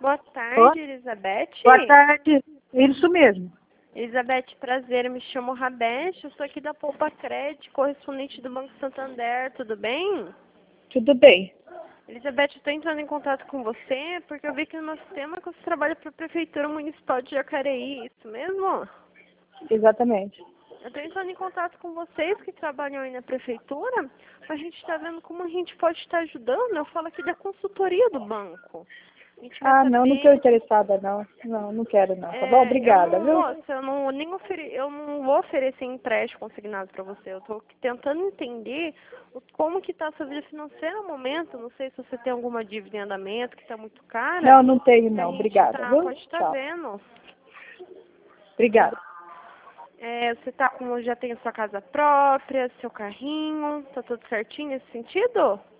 Boa Ó, tarde, Elizabeth. boa tarde. Isso mesmo. Elizabeth, prazer. Eu me chamo Rabete. Eu sou aqui da Poupa Crédito, correspondente do Banco Santander. Tudo bem? Tudo bem. Elizabeth, eu estou entrando em contato com você porque eu vi que no nosso sistema que você trabalha para a Prefeitura Municipal de Jacareí. Isso mesmo? Exatamente. Eu estou entrando em contato com vocês que trabalham aí na Prefeitura. A gente está vendo como a gente pode estar ajudando. Eu falo aqui da consultoria do banco. A gente quer Não saber. estou interessada, não. Não quero, não. Tá bom? Obrigada, viu? Moça, eu não vou oferecer empréstimo consignado para você. Eu estou tentando entender como que está a sua vida financeira no momento. Não sei se você tem alguma dívida em andamento que está muito cara. Não tenho, A não. gente Obrigada, viu? pode estar Tchau. vendo. Obrigada. Já tem a sua casa própria, seu carrinho, tá tudo certinho nesse sentido?